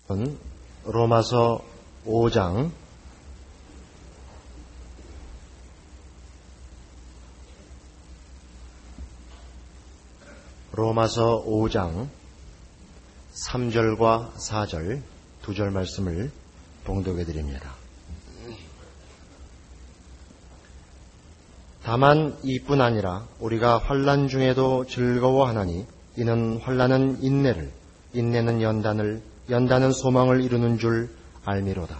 로마서 5장 3절과 4절 두 절 말씀을 봉독해 드립니다. 다만 이뿐 아니라 우리가 환난 중에도 즐거워하나니 이는 환난은 인내를, 인내는 연단을, 연단은 소망을 이루는 줄 알미로다.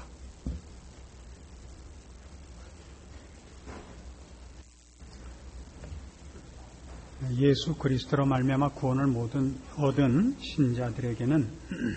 예수 그리스도로 말미암아 구원을 얻은 신자들에게는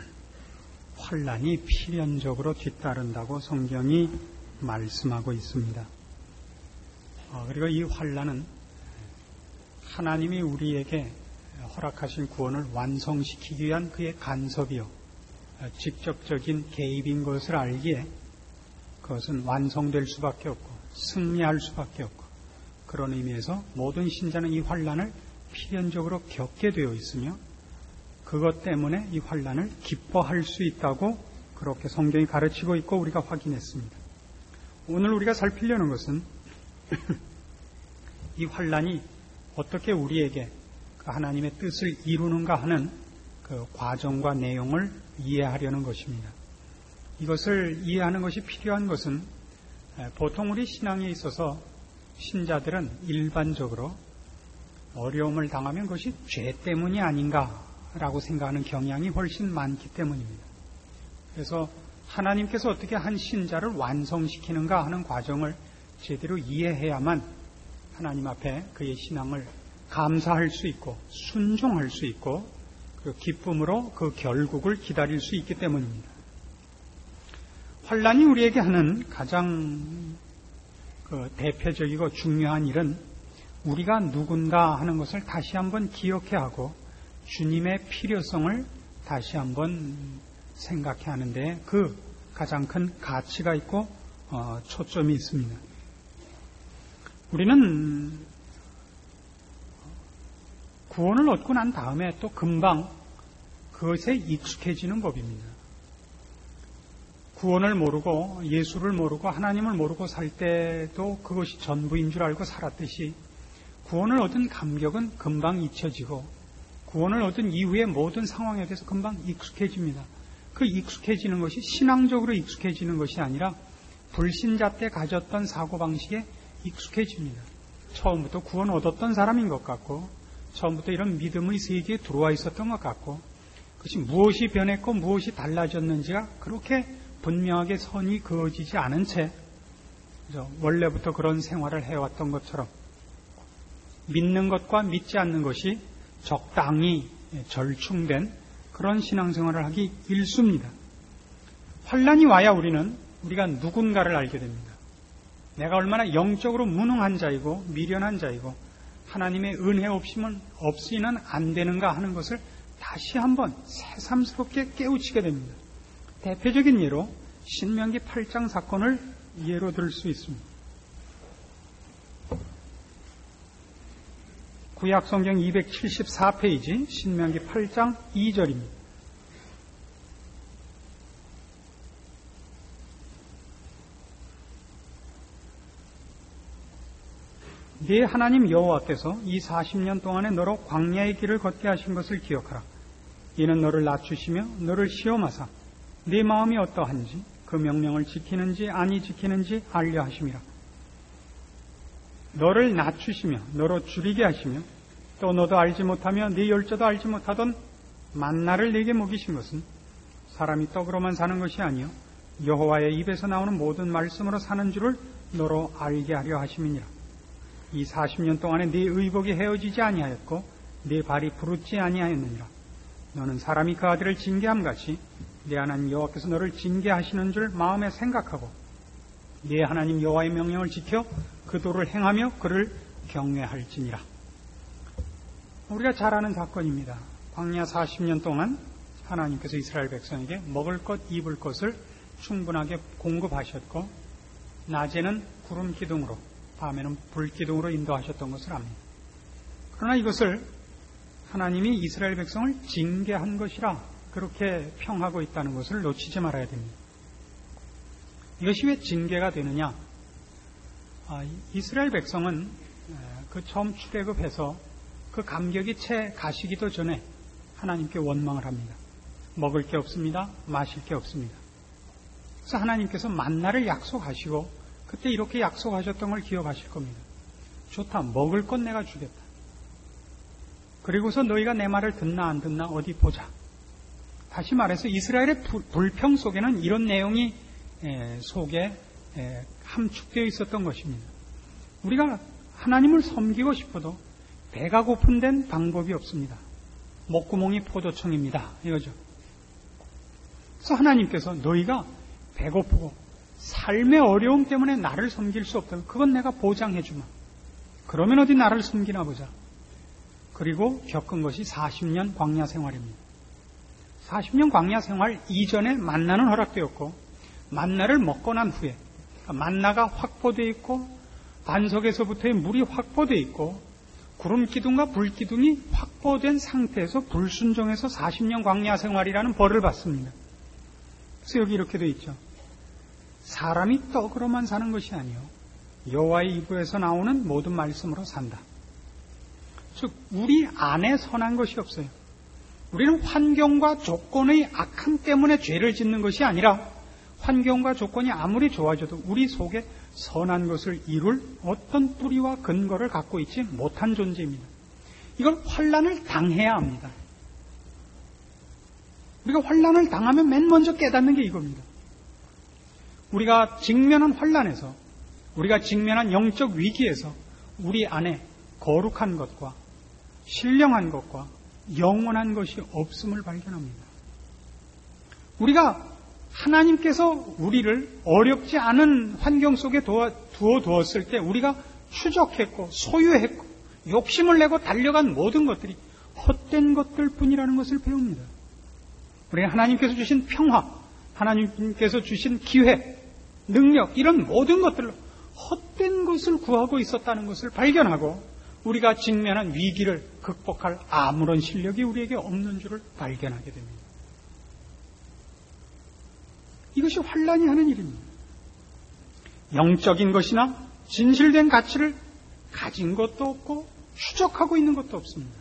환난이 필연적으로 뒤따른다고 성경이 말씀하고 있습니다. 그리고 이 환난은 하나님이 우리에게 허락하신 구원을 완성시키기 위한 그의 간섭이요, 직접적인 개입인 것을 알기에 그것은 완성될 수밖에 없고 승리할 수밖에 없고, 그런 의미에서 모든 신자는 이 환난을 필연적으로 겪게 되어 있으며 그것 때문에 이 환난을 기뻐할 수 있다고 그렇게 성경이 가르치고 있고 우리가 확인했습니다. 오늘 우리가 살피려는 것은 이 환난이 어떻게 우리에게 그 하나님의 뜻을 이루는가 하는 그 과정과 내용을 이해하려는 것입니다. 이것을 이해하는 것이 필요한 것은 보통 우리 신앙에 있어서 신자들은 일반적으로 어려움을 당하면 그것이 죄 때문이 아닌가라고 생각하는 경향이 훨씬 많기 때문입니다. 그래서 하나님께서 어떻게 한 신자를 완성시키는가 하는 과정을 제대로 이해해야만 하나님 앞에 그의 신앙을 감사할 수 있고 순종할 수 있고 그 기쁨으로 그 결국을 기다릴 수 있기 때문입니다. 환난이 우리에게 하는 가장 대표적이고 중요한 일은 우리가 누군가 하는 것을 다시 한번 기억해야 하고 주님의 필요성을 다시 한번 생각해야 하는데 그 가장 큰 가치가 있고 초점이 있습니다. 우리는 구원을 얻고 난 다음에 또 금방 그것에 익숙해지는 법입니다. 구원을 모르고 예수를 모르고 하나님을 모르고 살 때도 그것이 전부인 줄 알고 살았듯이 구원을 얻은 감격은 금방 잊혀지고 구원을 얻은 이후의 모든 상황에 대해서 금방 익숙해집니다. 그 익숙해지는 것이 신앙적으로 익숙해지는 것이 아니라 불신자 때 가졌던 사고방식에 익숙해집니다. 처음부터 구원 얻었던 사람인 것 같고 처음부터 이런 믿음의 세계에 들어와 있었던 것 같고 그것이 무엇이 변했고 무엇이 달라졌는지가 그렇게 분명하게 선이 그어지지 않은 채 원래부터 그런 생활을 해왔던 것처럼 믿는 것과 믿지 않는 것이 적당히 절충된 그런 신앙생활을 하기 일쑤입니다. 환난이 와야 우리가 누군가를 알게 됩니다. 내가 얼마나 영적으로 무능한 자이고 미련한 자이고 하나님의 은혜 없이는 안 되는가 하는 것을 다시 한번 새삼스럽게 깨우치게 됩니다. 대표적인 예로 신명기 8장 사건을 예로 들 수 있습니다. 구약성경 274페이지 신명기 8장 2절입니다. 네 하나님 여호와께서 이 40년 동안에 너로 광야의 길을 걷게 하신 것을 기억하라. 이는 너를 낮추시며 너를 시험하사 네 마음이 어떠한지 그 명령을 지키는지 아니 지키는지 알려 하심이라. 너를 낮추시며 너로 줄이게 하시며 또 너도 알지 못하며 네 열조도 알지 못하던 만나를 네게 먹이신 것은 사람이 떡으로만 사는 것이 아니요 여호와의 입에서 나오는 모든 말씀으로 사는 줄을 너로 알게 하려 하심이니라. 이 40년 동안에 네 의복이 헤어지지 아니하였고 네 발이 부르지 아니하였느니라. 너는 사람이 그 아들을 징계함같이 네 하나님 여호와께서 너를 징계하시는 줄 마음에 생각하고 네 하나님 여호와의 명령을 지켜 그 도를 행하며 그를 경외할지니라. 우리가 잘 아는 사건입니다. 광야 40년 동안 하나님께서 이스라엘 백성에게 먹을 것, 입을 것을 충분하게 공급하셨고 낮에는 구름 기둥으로 밤에는 불 기둥으로 인도하셨던 것을 압니다. 그러나 이것을 하나님이 이스라엘 백성을 징계한 것이라 그렇게 평하고 있다는 것을 놓치지 말아야 됩니다. 이것이 왜 징계가 되느냐? 이스라엘 백성은 그 처음 출애굽해서 그 감격이 채 가시기도 전에 하나님께 원망을 합니다. 먹을 게 없습니다. 마실 게 없습니다. 그래서 하나님께서 만나를 약속하시고 그때 이렇게 약속하셨던 걸 기억하실 겁니다. 좋다. 먹을 건 내가 주겠다. 그리고서 너희가 내 말을 듣나 안 듣나 어디 보자. 다시 말해서 이스라엘의 불평 속에는 이런 내용이 속에 함축되어 있었던 것입니다. 우리가 하나님을 섬기고 싶어도 배가 고픈 데는 방법이 없습니다. 목구멍이 포도청입니다. 이거죠. 그래서 하나님께서 너희가 배고프고 삶의 어려움 때문에 나를 섬길 수 없다면 그건 내가 보장해 주마. 그러면 어디 나를 섬기나 보자. 그리고 겪은 것이 40년 광야 생활입니다. 40년 광야 생활 이전에 만나는 허락되었고 만나를 먹고 난 후에 만나가 확보되어 있고 반석에서부터의 물이 확보되어 있고 구름 기둥과 불 기둥이 확보된 상태에서 불순종해서 40년 광야 생활이라는 벌을 받습니다. 그래서 여기 이렇게 되어 있죠. 사람이 떡으로만 사는 것이 아니요 여호와의 입에서 나오는 모든 말씀으로 산다. 즉 우리 안에 선한 것이 없어요. 우리는 환경과 조건의 악함 때문에 죄를 짓는 것이 아니라 환경과 조건이 아무리 좋아져도 우리 속에 선한 것을 이룰 어떤 뿌리와 근거를 갖고 있지 못한 존재입니다. 이걸 환난을 당해야 합니다. 우리가 환난을 당하면 맨 먼저 깨닫는 게 이겁니다. 우리가 직면한 환난에서 우리가 직면한 영적 위기에서 우리 안에 거룩한 것과 신령한 것과 영원한 것이 없음을 발견합니다. 우리가 하나님께서 우리를 어렵지 않은 환경 속에 두었을 때 우리가 추적했고 소유했고 욕심을 내고 달려간 모든 것들이 헛된 것들 뿐이라는 것을 배웁니다. 우리는 하나님께서 주신 평화, 하나님께서 주신 기회, 능력 이런 모든 것들로 헛된 것을 구하고 있었다는 것을 발견하고 우리가 직면한 위기를 극복할 아무런 실력이 우리에게 없는 줄을 발견하게 됩니다. 이것이 환난이 하는 일입니다. 영적인 것이나 진실된 가치를 가진 것도 없고 추적하고 있는 것도 없습니다.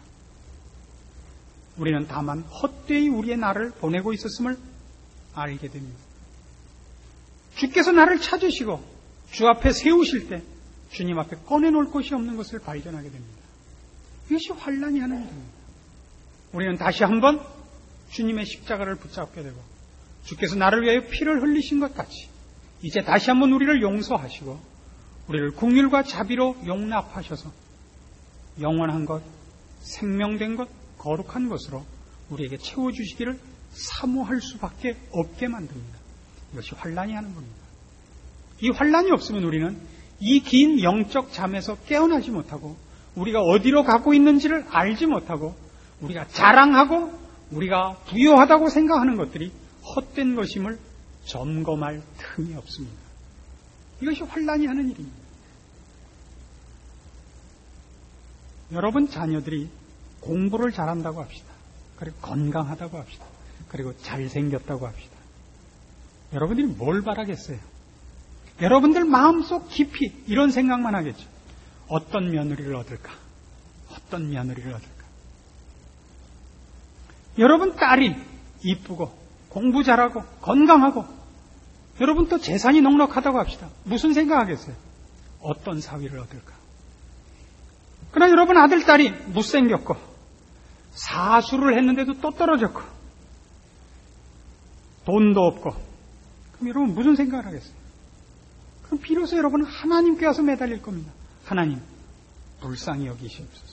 우리는 다만 헛되이 우리의 나를 보내고 있었음을 알게 됩니다. 주께서 나를 찾으시고 주 앞에 세우실 때 주님 앞에 꺼내놓을 것이 없는 것을 발견하게 됩니다. 이것이 환난이 하는 일입니다. 우리는 다시 한번 주님의 십자가를 붙잡게 되고 주께서 나를 위하여 피를 흘리신 것 같이 이제 다시 한번 우리를 용서하시고 우리를 긍휼과 자비로 용납하셔서 영원한 것, 생명된 것, 거룩한 것으로 우리에게 채워주시기를 사모할 수밖에 없게 만듭니다. 이것이 환난이 하는 겁니다. 이 환난이 없으면 우리는 이 긴 영적 잠에서 깨어나지 못하고 우리가 어디로 가고 있는지를 알지 못하고 우리가 자랑하고 우리가 부유하다고 생각하는 것들이 헛된 것임을 점검할 틈이 없습니다. 이것이 환난이 하는 일입니다. 여러분 자녀들이 공부를 잘한다고 합시다. 그리고 건강하다고 합시다. 그리고 잘생겼다고 합시다. 여러분들이 뭘 바라겠어요? 여러분들 마음속 깊이 이런 생각만 하겠죠. 어떤 며느리를 얻을까? 어떤 며느리를 얻을까? 여러분 딸이 이쁘고 공부 잘하고 건강하고 여러분 또 재산이 넉넉하다고 합시다. 무슨 생각하겠어요? 어떤 사위를 얻을까? 그러나 여러분 아들 딸이 못생겼고 사수를 했는데도 또 떨어졌고 돈도 없고 그럼 여러분 무슨 생각을 하겠어요? 그럼 비로소 여러분은 하나님께 와서 매달릴 겁니다. 하나님 불쌍히 여기시옵소서.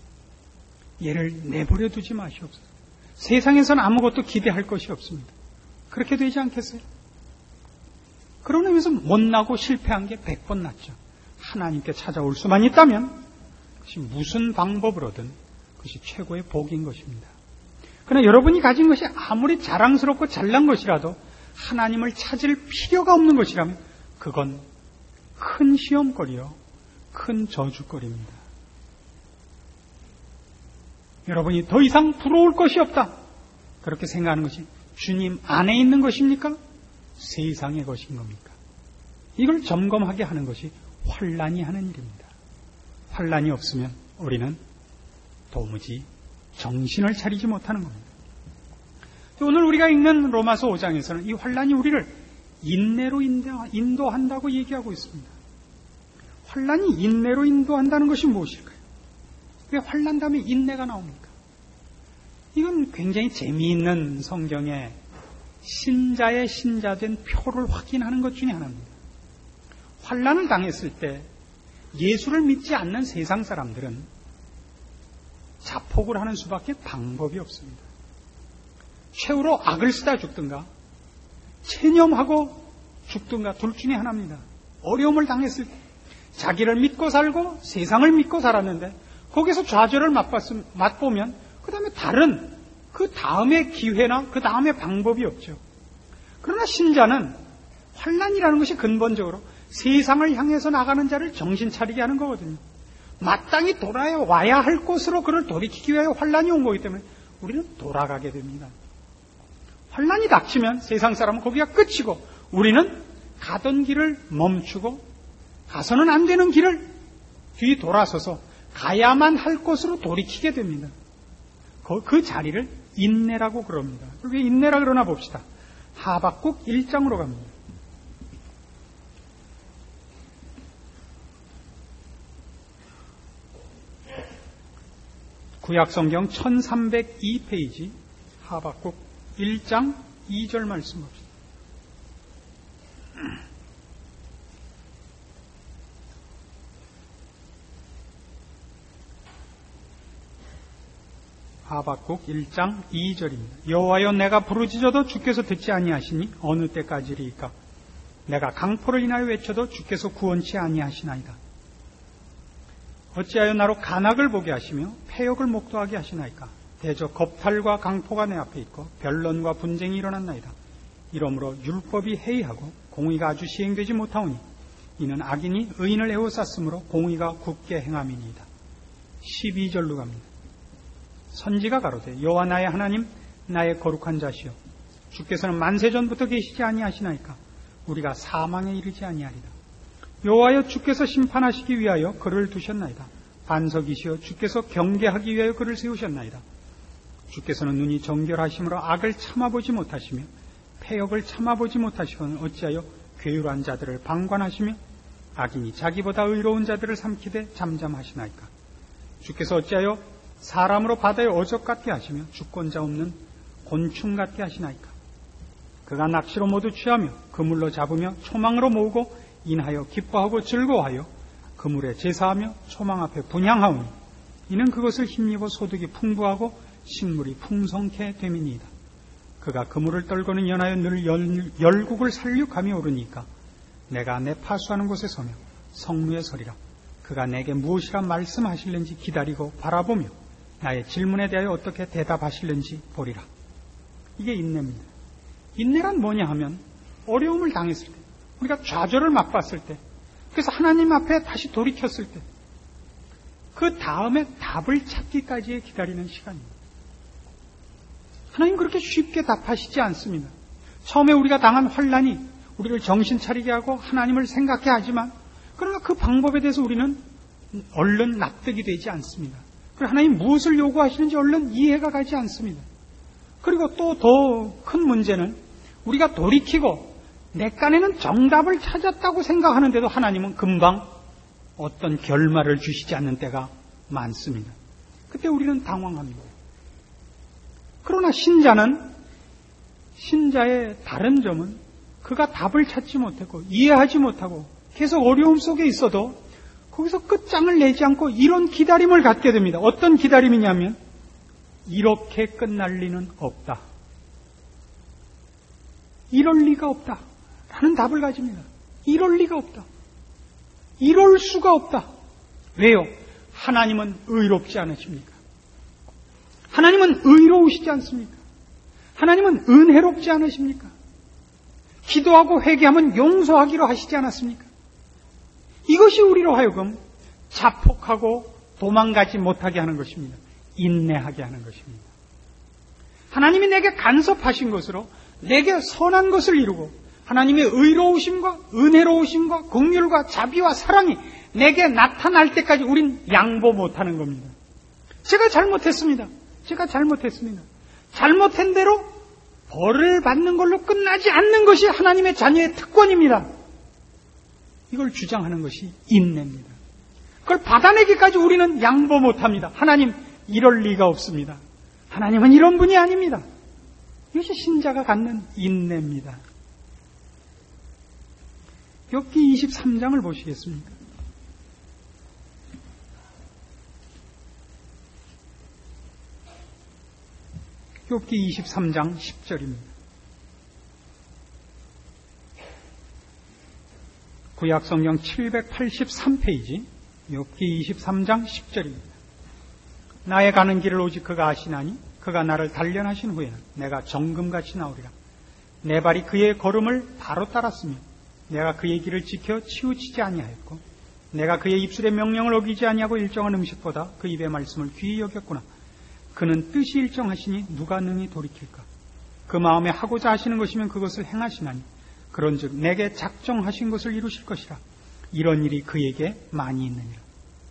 얘를 내버려 두지 마시옵소서. 세상에서는 아무것도 기대할 것이 없습니다. 그렇게 되지 않겠어요? 그러는 의미에서 못나고 실패한 게 100번 낫죠. 하나님께 찾아올 수만 있다면 그것이 무슨 방법으로든 그것이 최고의 복인 것입니다. 그러나 여러분이 가진 것이 아무리 자랑스럽고 잘난 것이라도 하나님을 찾을 필요가 없는 것이라면 그건 큰 시험거리요, 큰 저주거리입니다. 여러분이 더 이상 부러울 것이 없다. 그렇게 생각하는 것이 주님 안에 있는 것입니까? 세상의 것인 겁니까? 이걸 점검하게 하는 것이 환난이 하는 일입니다. 환난이 없으면 우리는 도무지 정신을 차리지 못하는 겁니다. 오늘 우리가 읽는 로마서 5장에서는 이 환난이 우리를 인내로 인도한다고 얘기하고 있습니다. 환난이 인내로 인도한다는 것이 무엇일까요? 왜 환난 다음에 인내가 나옵니까? 이건 굉장히 재미있는 성경의 신자의 신자된 표를 확인하는 것 중에 하나입니다. 환난을 당했을 때 예수를 믿지 않는 세상 사람들은 자폭을 하는 수밖에 방법이 없습니다. 최후로 악을 쓰다 죽든가 체념하고 죽든가 둘 중에 하나입니다. 어려움을 당했을 때 자기를 믿고 살고 세상을 믿고 살았는데 거기서 좌절을 맛보면 그 다음에 다른 그 다음의 기회나 그 다음의 방법이 없죠. 그러나 신자는 환난이라는 것이 근본적으로 세상을 향해서 나가는 자를 정신 차리게 하는 거거든요. 마땅히 돌아와야 할 곳으로 그를 돌이키기 위하여 환난이 온 거기 때문에 우리는 돌아가게 됩니다. 환난이 닥치면 세상 사람은 거기가 끝이고 우리는 가던 길을 멈추고 가서는 안 되는 길을 뒤 돌아서서 가야만 할 곳으로 돌이키게 됩니다. 그 자리를 인내라고 그럽니다. 왜 인내라 그러나 봅시다. 하박국 1장으로 갑니다. 구약성경 1302페이지 하박국 1장 2절 말씀 봅시다. 하박국 1장 2절입니다. 여호와여 내가 부르짖어도 주께서 듣지 아니하시니 어느 때까지리이까? 내가 강포를 인하여 외쳐도 주께서 구원치 아니하시나이다. 어찌하여 나로 간악을 보게 하시며 패역을 목도하게 하시나이까? 대저 겁탈과 강포가 내 앞에 있고 변론과 분쟁이 일어났나이다. 이러므로 율법이 해이하고 공의가 아주 시행되지 못하오니 이는 악인이 의인을 에워쌌으므로 공의가 굳게 행함이니이다. 12절로 갑니다. 선지가 가로되 여호와 나의 하나님 나의 거룩한 자시여 주께서는 만세전부터 계시지 아니하시나이까? 우리가 사망에 이르지 아니하리다. 여호와여 주께서 심판하시기 위하여 그를 두셨나이다. 반석이시여 주께서 경계하기 위하여 그를 세우셨나이다. 주께서는 눈이 정결하심으로 악을 참아보지 못하시며 패역을 참아보지 못하시거늘 어찌하여 괴율한 자들을 방관하시며 악인이 자기보다 의로운 자들을 삼키되 잠잠하시나이까? 주께서 어찌하여 사람으로 바다에 어적 같게 하시며 주권자 없는 곤충 같게 하시나이까? 그가 낚시로 모두 취하며 그물로 잡으며 초망으로 모으고 인하여 기뻐하고 즐거워하여 그물에 제사하며 초망 앞에 분향하오니 이는 그것을 힘입어 소득이 풍부하고 식물이 풍성케 됨이니이다. 그가 그물을 떨고는 연하여 늘 열국을 살육함이 오르니까 내가 내 파수하는 곳에 서며 성루에 서리라. 그가 내게 무엇이라 말씀하실는지 기다리고 바라보며 나의 질문에 대하여 어떻게 대답하실는지 보리라. 이게 인내입니다. 인내란 뭐냐 하면 어려움을 당했을 때, 우리가 좌절을 맛봤을 때, 그래서 하나님 앞에 다시 돌이켰을 때, 그 다음에 답을 찾기까지의 기다리는 시간입니다. 하나님 그렇게 쉽게 답하시지 않습니다. 처음에 우리가 당한 환난이 우리를 정신 차리게 하고 하나님을 생각해 하지만 그러나 그 방법에 대해서 우리는 얼른 납득이 되지 않습니다. 그리고 하나님 무엇을 요구하시는지 얼른 이해가 가지 않습니다. 그리고 또 더 큰 문제는 우리가 돌이키고 내 깐에는 정답을 찾았다고 생각하는데도 하나님은 금방 어떤 결말을 주시지 않는 때가 많습니다. 그때 우리는 당황합니다. 그러나 신자의 다른 점은 그가 답을 찾지 못했고 이해하지 못하고 계속 어려움 속에 있어도 거기서 끝장을 내지 않고 이런 기다림을 갖게 됩니다. 어떤 기다림이냐면 이렇게 끝날 리는 없다. 이럴 리가 없다. 라는 답을 가집니다. 이럴 리가 없다. 이럴 수가 없다. 왜요? 하나님은 의롭지 않으십니까? 하나님은 의로우시지 않습니까? 하나님은 은혜롭지 않으십니까? 기도하고 회개하면 용서하기로 하시지 않았습니까? 이것이 우리로 하여금 자폭하고 도망가지 못하게 하는 것입니다. 인내하게 하는 것입니다. 하나님이 내게 간섭하신 것으로 내게 선한 것을 이루고 하나님의 의로우심과 은혜로우심과 긍휼과 자비와 사랑이 내게 나타날 때까지 우린 양보 못하는 겁니다. 제가 잘못했습니다. 잘못한 대로 벌을 받는 걸로 끝나지 않는 것이 하나님의 자녀의 특권입니다. 이걸 주장하는 것이 인내입니다. 그걸 받아내기까지 우리는 양보 못합니다. 하나님, 이럴 리가 없습니다. 하나님은 이런 분이 아닙니다. 이것이 신자가 갖는 인내입니다. 욥기 23장을 보시겠습니까? 욥기 23장 10절입니다. 구약성경 783페이지 욥기 23장 10절입니다. 나의 가는 길을 오직 그가 아시나니 그가 나를 단련하신 후에는 내가 정금같이 나오리라. 내 발이 그의 걸음을 바로 따랐으며 내가 그의 길을 지켜 치우치지 아니하였고 내가 그의 입술의 명령을 어기지 아니하고 일정한 음식보다 그 입의 말씀을 귀히 여겼구나. 그는 뜻이 일정하시니 누가 능히 돌이킬까? 그 마음에 하고자 하시는 것이면 그것을 행하시나니 그런즉 내게 작정하신 것을 이루실 것이라. 이런 일이 그에게 많이 있느니라.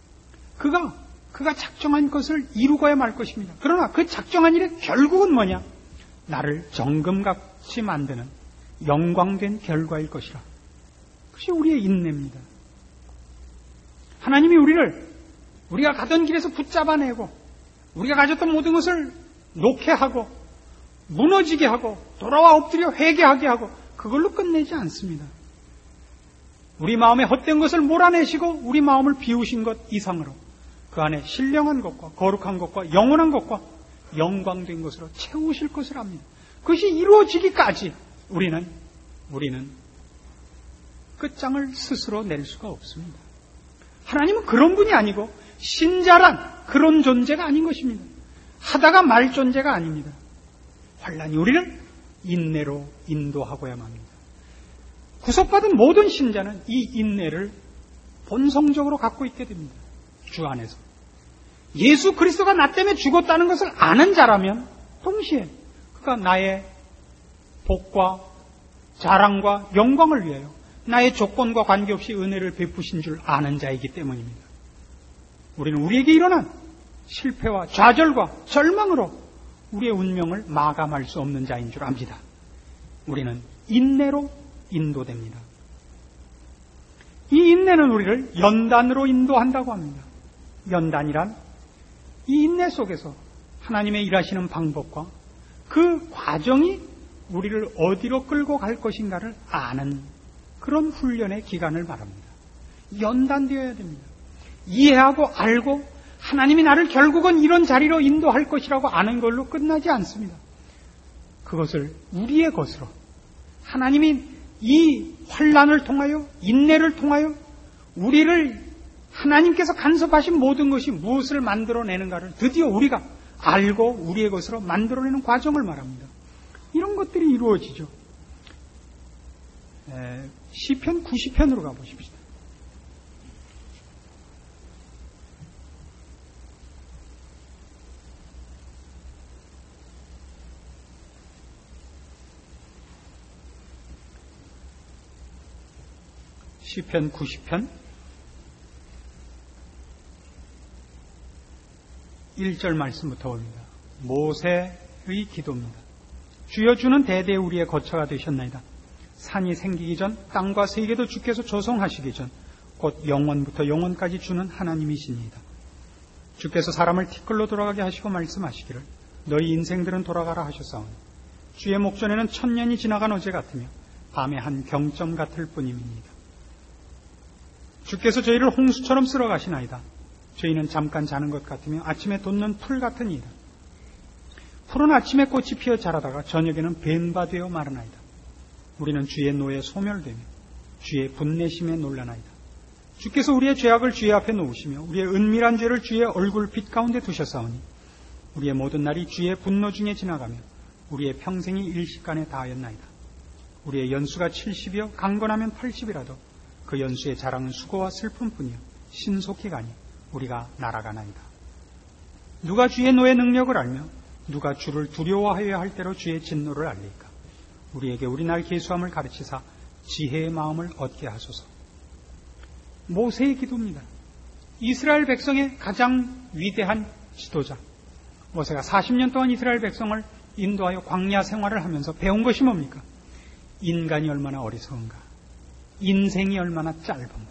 그가 작정한 것을 이루고야 말 것입니다. 그러나 그 작정한 일의 결국은 뭐냐? 나를 정금같이 만드는 영광된 결과일 것이라. 그것이 우리의 인내입니다. 하나님이 우리가 가던 길에서 붙잡아내고 우리가 가졌던 모든 것을 놓게 하고 무너지게 하고 돌아와 엎드려 회개하게 하고 그걸로 끝내지 않습니다. 우리 마음에 헛된 것을 몰아내시고 우리 마음을 비우신 것 이상으로 그 안에 신령한 것과 거룩한 것과 영원한 것과 영광된 것으로 채우실 것을 압니다. 그것이 이루어지기까지 우리는 끝장을 스스로 낼 수가 없습니다. 하나님은 그런 분이 아니고 신자란 그런 존재가 아닌 것입니다. 하다가 말 존재가 아닙니다. 환난이 우리를 인내로 인도하고야만 합니다. 구속받은 모든 신자는 이 인내를 본성적으로 갖고 있게 됩니다. 주 안에서. 예수 그리스도가 나 때문에 죽었다는 것을 아는 자라면 동시에 그가 나의 복과 자랑과 영광을 위하여 나의 조건과 관계없이 은혜를 베푸신 줄 아는 자이기 때문입니다. 우리는 우리에게 일어난 실패와 좌절과 절망으로 우리의 운명을 마감할 수 없는 자인 줄 압니다. 우리는 인내로 인도됩니다. 이 인내는 우리를 연단으로 인도한다고 합니다. 연단이란 이 인내 속에서 하나님의 일하시는 방법과 그 과정이 우리를 어디로 끌고 갈 것인가를 아는 그런 훈련의 기간을 말합니다. 연단되어야 됩니다. 이해하고 알고 하나님이 나를 결국은 이런 자리로 인도할 것이라고 아는 걸로 끝나지 않습니다. 그것을 우리의 것으로 하나님이 이 환난을 통하여 인내를 통하여 우리를 하나님께서 간섭하신 모든 것이 무엇을 만들어내는가를 드디어 우리가 알고 우리의 것으로 만들어내는 과정을 말합니다. 이런 것들이 이루어지죠. 시편 90편으로 가보십시다. 시편 90편 1절 말씀부터 옵니다. 모세의 기도입니다. 주여 주는 대대 우리의 거처가 되셨나이다. 산이 생기기 전 땅과 세계도 주께서 조성하시기 전 곧 영원부터 영원까지 주는 하나님이시니이다. 주께서 사람을 티끌로 돌아가게 하시고 말씀하시기를 너희 인생들은 돌아가라 하셨사오니 주의 목전에는 천년이 지나간 어제 같으며 밤의 한 경점 같을 뿐입니다. 주께서 저희를 홍수처럼 쓸어가시나이다. 저희는 잠깐 자는 것 같으며 아침에 돋는 풀 같은 이다. 풀은 아침에 꽃이 피어 자라다가 저녁에는 벤바 되어 마르나이다. 우리는 주의 노에 소멸되며 주의 분내심에 놀라나이다. 주께서 우리의 죄악을 주의 앞에 놓으시며 우리의 은밀한 죄를 주의 얼굴 빛 가운데 두셨사오니 우리의 모든 날이 주의 분노 중에 지나가며 우리의 평생이 일시간에 다하였나이다. 우리의 연수가 70이요 강건하면 80이라도 그 연수의 자랑은 수고와 슬픔뿐이요 신속히 가니 우리가 날아가나이다. 누가 주의 노의 능력을 알며 누가 주를 두려워하여야 할 대로 주의 진노를 알릴까? 우리에게 우리날 계수함을 가르치사 지혜의 마음을 얻게 하소서. 모세의 기도입니다. 이스라엘 백성의 가장 위대한 지도자. 모세가 40년 동안 이스라엘 백성을 인도하여 광야 생활을 하면서 배운 것이 뭡니까? 인간이 얼마나 어리석은가? 인생이 얼마나 짧은가?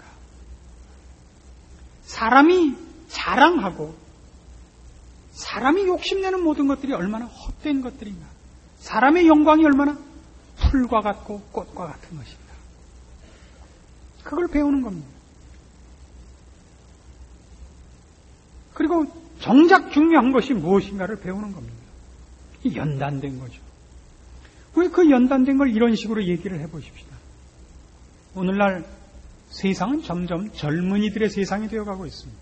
사람이 자랑하고 사람이 욕심내는 모든 것들이 얼마나 헛된 것들인가? 사람의 영광이 얼마나 풀과 같고 꽃과 같은 것인가? 그걸 배우는 겁니다. 그리고 정작 중요한 것이 무엇인가를 배우는 겁니다. 연단된 거죠. 왜 그 연단된 걸 이런 식으로 얘기를 해보십시다. 오늘날 세상은 점점 젊은이들의 세상이 되어가고 있습니다.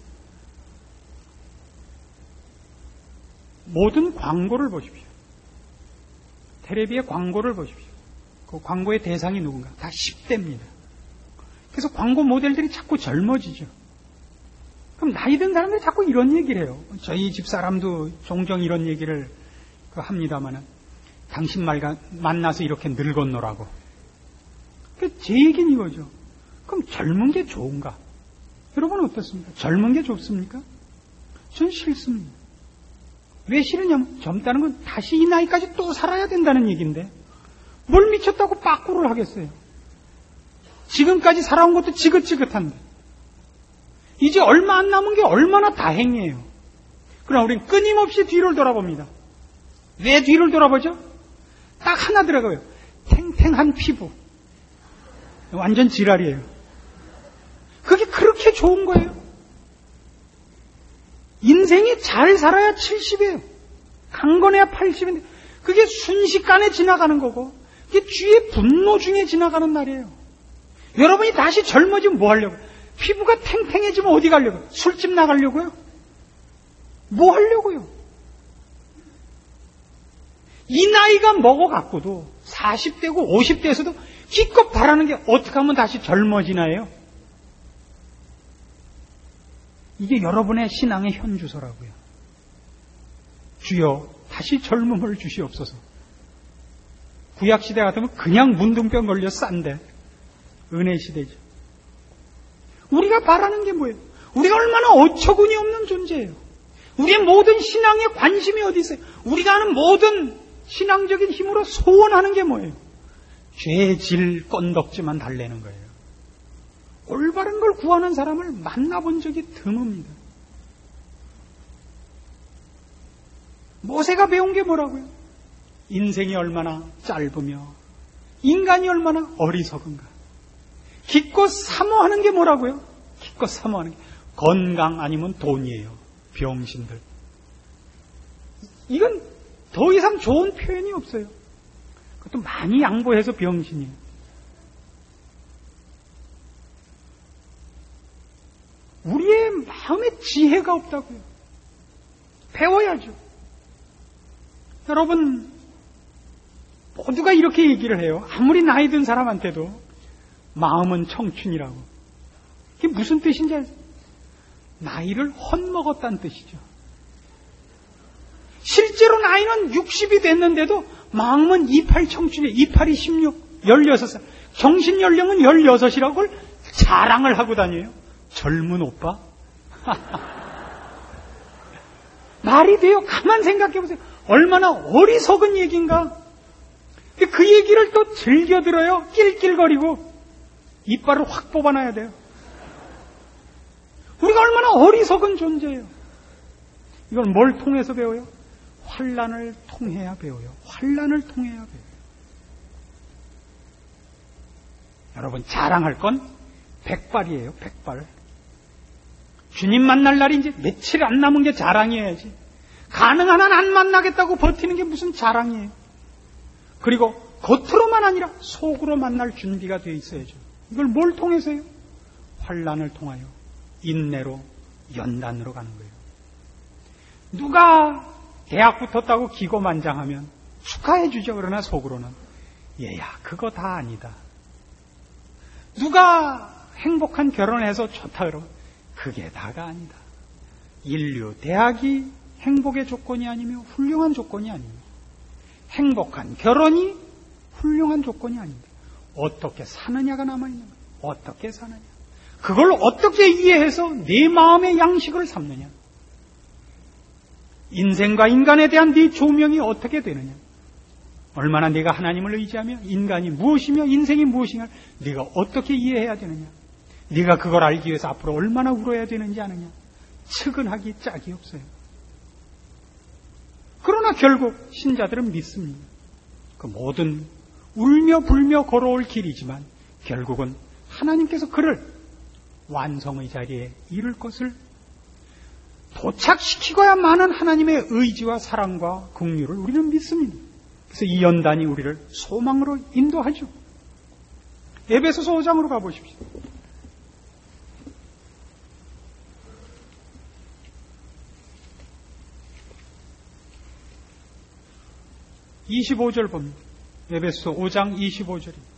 모든 광고를 보십시오. 텔레비의 광고를 보십시오. 그 광고의 대상이 누군가? 다 10대입니다. 그래서 광고 모델들이 자꾸 젊어지죠. 그럼 나이 든 사람들이 자꾸 이런 얘기를 해요. 저희 집 사람도 종종 이런 얘기를 합니다만은 당신 말과 만나서 이렇게 늙었노라고. 제 얘기는 이거죠. 그럼 젊은 게 좋은가? 여러분 어떻습니까? 젊은 게 좋습니까? 전 싫습니다. 왜 싫으냐면 젊다는 건 다시 이 나이까지 또 살아야 된다는 얘기인데 뭘 미쳤다고 빠꾸를 하겠어요. 지금까지 살아온 것도 지긋지긋한데 이제 얼마 안 남은 게 얼마나 다행이에요. 그러나 우리는 끊임없이 뒤를 돌아봅니다. 왜 뒤를 돌아보죠? 딱 하나 들어가요. 탱탱한 피부. 완전 지랄이에요. 그게 그렇게 좋은 거예요. 인생이 잘 살아야 70이에요. 강건해야 80인데 그게 순식간에 지나가는 거고 그게 주의 분노 중에 지나가는 날이에요. 여러분이 다시 젊어지면 뭐 하려고요? 피부가 탱탱해지면 어디 가려고요? 술집 나가려고요? 뭐 하려고요? 이 나이가 먹어갖고도 40대고 50대에서도 기껏 바라는 게 어떻게 하면 다시 젊어지나요? 이게 여러분의 신앙의 현주소라고요. 주여 다시 젊음을 주시옵소서. 구약시대 같으면 그냥 문둥병 걸려 싼데 은혜시대죠. 우리가 바라는 게 뭐예요? 우리가 얼마나 어처구니 없는 존재예요. 우리의 모든 신앙에 관심이 어디 있어요? 우리가 하는 모든 신앙적인 힘으로 소원하는 게 뭐예요? 죄질 건덕지만 달래는 거예요. 올바른 걸 구하는 사람을 만나본 적이 드뭅니다. 모세가 배운 게 뭐라고요? 인생이 얼마나 짧으며 인간이 얼마나 어리석은가. 기껏 사모하는 게 뭐라고요? 기껏 사모하는 게 건강 아니면 돈이에요. 병신들. 이건 더 이상 좋은 표현이 없어요. 그것도 많이 양보해서 병신이에요. 우리의 마음에 지혜가 없다고요. 배워야죠. 여러분 모두가 이렇게 얘기를 해요. 아무리 나이 든 사람한테도 마음은 청춘이라고. 이게 무슨 뜻인지 알죠? 나이를 헛먹었다는 뜻이죠. 실제로 나이는 60이 됐는데도 마음은 28 청춘이에요. 28이 16, 16살. 정신연령은 16이라고 자랑을 하고 다녀요. 젊은 오빠? 말이 돼요? 가만 생각해 보세요. 얼마나 어리석은 얘기인가? 그 얘기를 또 즐겨 들어요. 낄낄거리고 이빨을 확 뽑아놔야 돼요. 우리가 얼마나 어리석은 존재예요. 이걸 뭘 통해서 배워요? 환난을 통해야 배워요. 환난을 통해야 배워요. 여러분 자랑할 건 백발이에요. 백발. 주님 만날 날이 이제 며칠 안 남은 게 자랑이어야지. 가능한 한 안 만나겠다고 버티는 게 무슨 자랑이에요. 그리고 겉으로만 아니라 속으로 만날 준비가 되어 있어야죠. 이걸 뭘 통해서요? 환난을 통하여 인내로 연단으로 가는 거예요. 누가 대학 붙었다고 기고만장하면 축하해 주죠. 그러나 속으로는 얘야 그거 다 아니다. 누가 행복한 결혼을 해서 좋다 그러면 그게 다가 아니다. 인류 대학이 행복의 조건이 아니며 훌륭한 조건이 아닙니다. 행복한 결혼이 훌륭한 조건이 아닙니다. 어떻게 사느냐가 남아있는 거예요. 어떻게 사느냐. 그걸 어떻게 이해해서 네 마음의 양식을 삼느냐. 인생과 인간에 대한 네 조명이 어떻게 되느냐. 얼마나 네가 하나님을 의지하며 인간이 무엇이며 인생이 무엇인가 네가 어떻게 이해해야 되느냐. 네가 그걸 알기 위해서 앞으로 얼마나 울어야 되는지 아느냐. 측은하기 짝이 없어요. 그러나 결국 신자들은 믿습니다. 그 모든 울며 불며 걸어올 길이지만 결국은 하나님께서 그를 완성의 자리에 이를 것을 도착시키고야만은 하나님의 의지와 사랑과 긍휼을 우리는 믿습니다. 그래서 이 연단이 우리를 소망으로 인도하죠. 에베소서 5장으로 가보십시오. 25절 봅니다. 에베소 5장 25절입니다.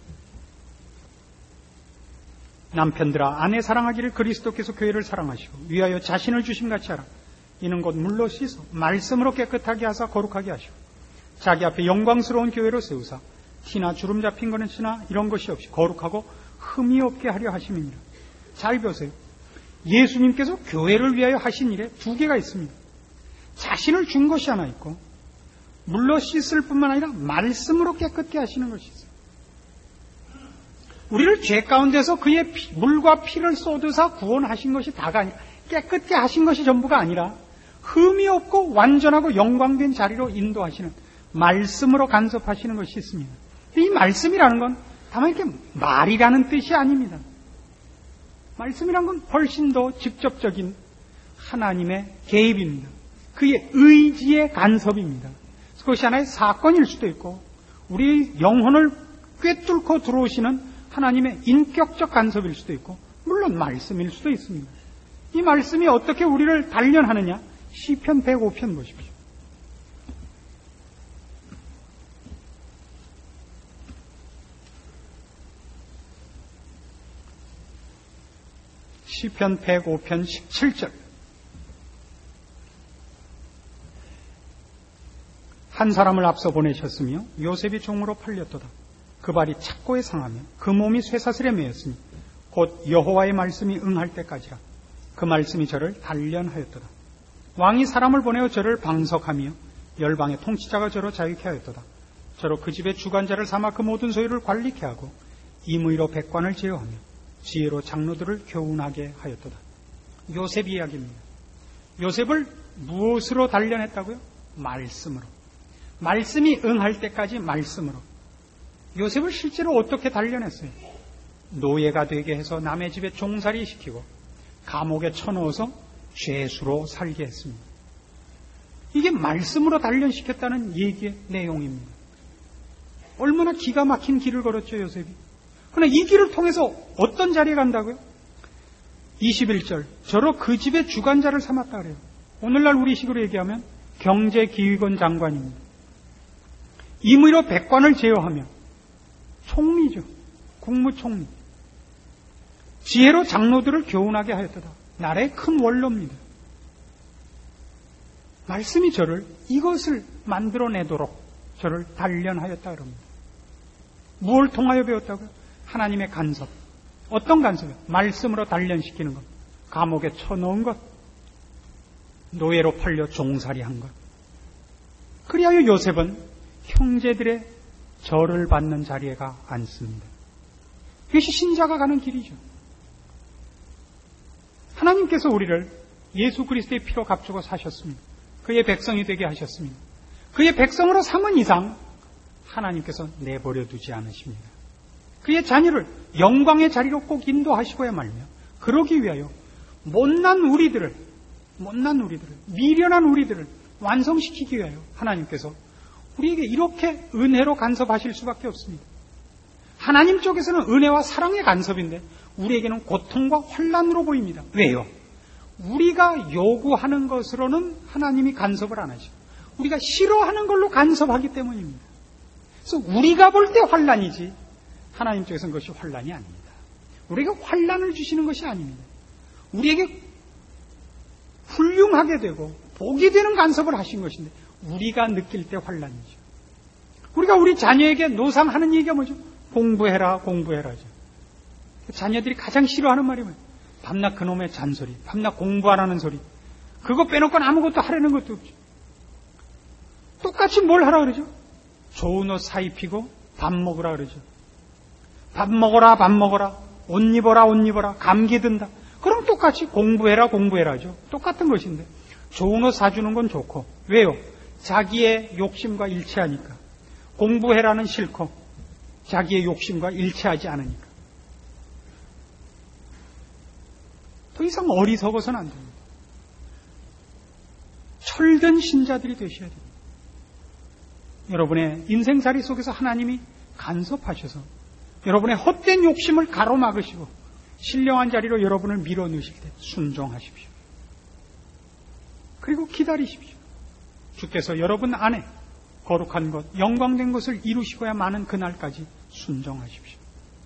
남편들아 아내 사랑하기를 그리스도께서 교회를 사랑하시고 위하여 자신을 주심같이 하라. 이는 곧 물로 씻어 말씀으로 깨끗하게 하사 거룩하게 하시고 자기 앞에 영광스러운 교회로 세우사 티나 주름 잡힌 거는 치나 이런 것이 없이 거룩하고 흠이 없게 하려 하심이니라. 잘 보세요. 예수님께서 교회를 위하여 하신 일에 두 개가 있습니다. 자신을 준 것이 하나 있고 물로 씻을 뿐만 아니라 말씀으로 깨끗게 하시는 것이 있어요. 우리를 죄 가운데서 그의 물과 피를 쏟으사 구원하신 것이 다가 아니라 깨끗게 하신 것이 전부가 아니라 흠이 없고 완전하고 영광된 자리로 인도하시는 말씀으로 간섭하시는 것이 있습니다. 이 말씀이라는 건 다만 이렇게 말이라는 뜻이 아닙니다. 말씀이란 건 훨씬 더 직접적인 하나님의 개입입니다. 그의 의지의 간섭입니다. 그것이 하나의 사건일 수도 있고 우리 영혼을 꿰뚫고 들어오시는 하나님의 인격적 간섭일 수도 있고 물론 말씀일 수도 있습니다. 이 말씀이 어떻게 우리를 단련하느냐? 시편 105편 보십시오. 시편 105편 17절. 한 사람을 앞서 보내셨으며 요셉이 종으로 팔렸도다. 그 발이 착고에 상하며 그 몸이 쇠사슬에 매였으니 곧 여호와의 말씀이 응할 때까지라. 그 말씀이 저를 단련하였도다. 왕이 사람을 보내어 저를 방석하며 열방의 통치자가 저로 자유케 하였도다. 저로 그 집의 주관자를 삼아 그 모든 소유를 관리케 하고 임의로 백관을 제어하며 지혜로 장로들을 교훈하게 하였도다. 요셉 이야기입니다. 요셉을 무엇으로 단련했다고요? 말씀으로. 말씀이 응할 때까지 말씀으로. 요셉을 실제로 어떻게 단련했어요? 노예가 되게 해서 남의 집에 종살이 시키고 감옥에 쳐넣어서 죄수로 살게 했습니다. 이게 말씀으로 단련시켰다는 얘기의 내용입니다. 얼마나 기가 막힌 길을 걸었죠, 요셉이. 그러나 이 길을 통해서 어떤 자리에 간다고요? 21절. 저로 그 집의 주관자를 삼았다 그래요. 오늘날 우리식으로 얘기하면 경제기획원 장관입니다. 임의로 백관을 제어하며 총리죠. 국무총리. 지혜로 장로들을 교훈하게 하였도다. 나라의 큰 원로입니다. 말씀이 저를 이것을 만들어내도록 저를 단련하였다 그럽니다. 무엇을 통하여 배웠다고요? 하나님의 간섭. 어떤 간섭이요? 말씀으로 단련시키는 것. 감옥에 쳐넣은 것. 노예로 팔려 종살이한 것. 그리하여 요셉은 형제들의 절을 받는 자리에 가 앉습니다. 이것이 신자가 가는 길이죠. 하나님께서 우리를 예수 그리스도의 피로 값주고 사셨습니다. 그의 백성이 되게 하셨습니다. 그의 백성으로 삼은 이상 하나님께서 내버려 두지 않으십니다. 그의 자녀를 영광의 자리로 꼭 인도하시고야 말며 그러기 위하여 못난 우리들을 미련한 우리들을 완성시키기 위하여 하나님께서 우리에게 이렇게 은혜로 간섭하실 수밖에 없습니다. 하나님 쪽에서는 은혜와 사랑의 간섭인데 우리에게는 고통과 환난으로 보입니다. 왜요? 우리가 요구하는 것으로는 하나님이 간섭을 안 하시고 우리가 싫어하는 걸로 간섭하기 때문입니다. 그래서 우리가 볼 때 환난이지 하나님 쪽에서는 그것이 환난이 아닙니다. 우리가 환난을 주시는 것이 아닙니다. 우리에게 훌륭하게 되고 복이 되는 간섭을 하신 것인데 우리가 느낄 때 환란이죠. 우리가 우리 자녀에게 노상하는 얘기가 뭐죠? 공부해라, 공부해라죠. 자녀들이 가장 싫어하는 말이 뭐예요? 밤낮 그놈의 잔소리, 밤낮 공부하라는 소리. 그거 빼놓고는 아무것도 하려는 것도 없죠. 똑같이 뭘 하라 그러죠? 좋은 옷 사입히고 밥 먹으라 그러죠. 밥 먹어라, 밥 먹어라. 옷 입어라, 옷 입어라. 감기 든다. 그럼 똑같이 공부해라, 공부해라죠. 똑같은 것인데 좋은 옷 사주는 건 좋고. 왜요? 자기의 욕심과 일치하니까. 공부해라는 싫고 자기의 욕심과 일치하지 않으니까. 더 이상 어리석어서는 안 됩니다. 철든 신자들이 되셔야 됩니다. 여러분의 인생살이 속에서 하나님이 간섭하셔서 여러분의 헛된 욕심을 가로막으시고 신령한 자리로 여러분을 밀어넣으실 때 순종하십시오. 그리고 기다리십시오. 주께서 여러분 안에 거룩한 것, 영광된 것을 이루시고야 마는 그날까지 순종하십시오.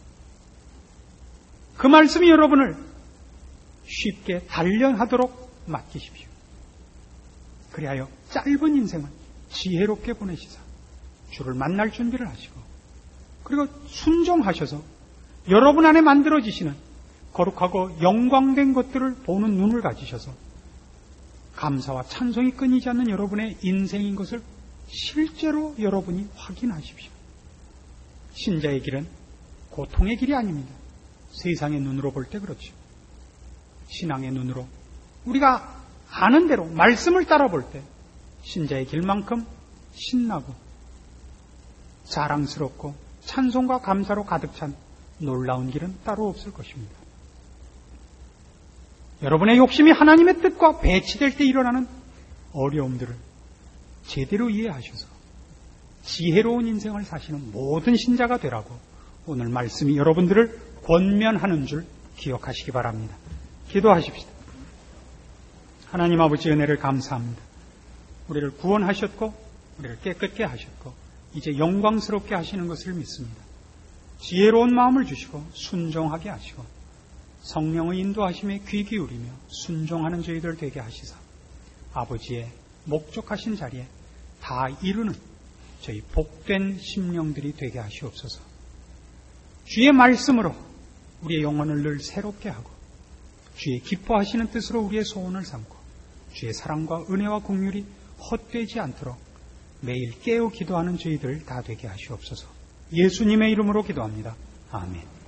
그 말씀이 여러분을 쉽게 단련하도록 맡기십시오. 그리하여 짧은 인생은 지혜롭게 보내시사 주를 만날 준비를 하시고 그리고 순종하셔서 여러분 안에 만들어지시는 거룩하고 영광된 것들을 보는 눈을 가지셔서 감사와 찬송이 끊이지 않는 여러분의 인생인 것을 실제로 여러분이 확인하십시오. 신자의 길은 고통의 길이 아닙니다. 세상의 눈으로 볼 때 그렇죠. 신앙의 눈으로 우리가 아는 대로 말씀을 따라 볼 때 신자의 길만큼 신나고 자랑스럽고 찬송과 감사로 가득 찬 놀라운 길은 따로 없을 것입니다. 여러분의 욕심이 하나님의 뜻과 배치될 때 일어나는 어려움들을 제대로 이해하셔서 지혜로운 인생을 사시는 모든 신자가 되라고 오늘 말씀이 여러분들을 권면하는 줄 기억하시기 바랍니다. 기도하십시다. 하나님 아버지 은혜를 감사합니다. 우리를 구원하셨고 우리를 깨끗게 하셨고 이제 영광스럽게 하시는 것을 믿습니다. 지혜로운 마음을 주시고 순종하게 하시고 성령의 인도하심에 귀 기울이며 순종하는 저희들 되게 하시사 아버지의 목적하신 자리에 다 이루는 저희 복된 심령들이 되게 하시옵소서. 주의 말씀으로 우리의 영혼을 늘 새롭게 하고 주의 기뻐하시는 뜻으로 우리의 소원을 삼고 주의 사랑과 은혜와 긍휼이 헛되지 않도록 매일 깨어 기도하는 저희들 다 되게 하시옵소서. 예수님의 이름으로 기도합니다. 아멘.